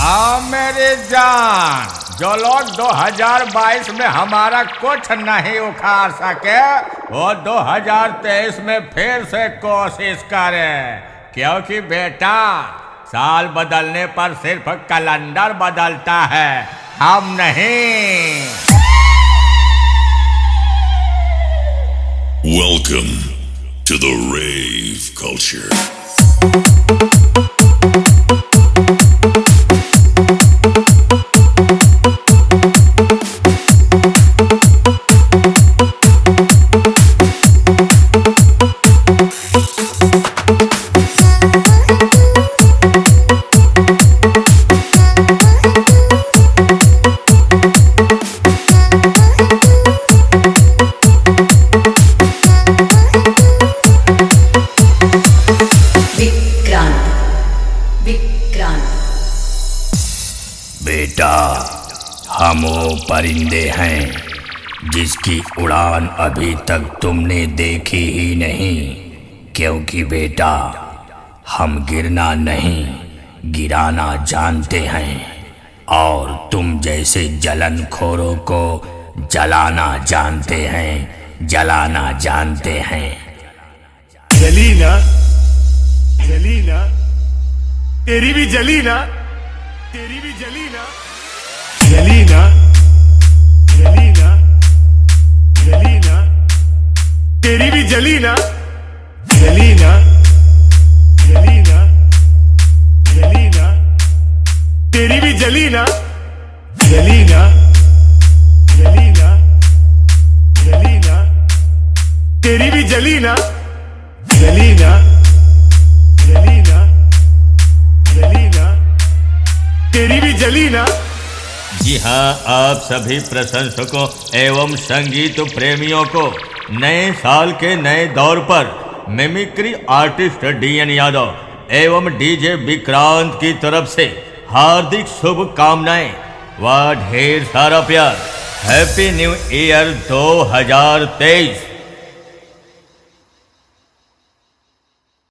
हाँ मेरी जान, जो लोग 2022 में हमारा कुछ नहीं उखाड़ सके वो 2023 में फिर से कोशिश करें, क्योंकि बेटा साल बदलने पर सिर्फ कैलेंडर बदलता है, हम नहीं। Welcome to the rave culture. बेटा, हम वो परिंदे हैं जिसकी उड़ान अभी तक तुमने देखी ही नहीं, क्योंकि बेटा हम गिरना नहीं गिराना जानते हैं और तुम जैसे जलनखोरों को जलाना जानते हैं, जलाना जानते हैं। जलीना, जलीना, तेरी भी जलीना, तेरी भी जलीना, जलीना, जलीना, जलीना, तेरी भी जलीना, जलीना, जलीना, जलीना, तेरी भी जलीना, जलीना, जलीना, जलीना, तेरी भी जलीना, जलीना, जलीना, जलीना, तेरी भी जलीना। जी हाँ, आप सभी प्रशंसकों एवं संगीत प्रेमियों को नए साल के नए दौर पर मिमिक्री आर्टिस्ट डीएन यादव एवं डीजे विक्रांत की तरफ से हार्दिक शुभकामनाएं व ढेर सारा प्यार। Happy new year 2023।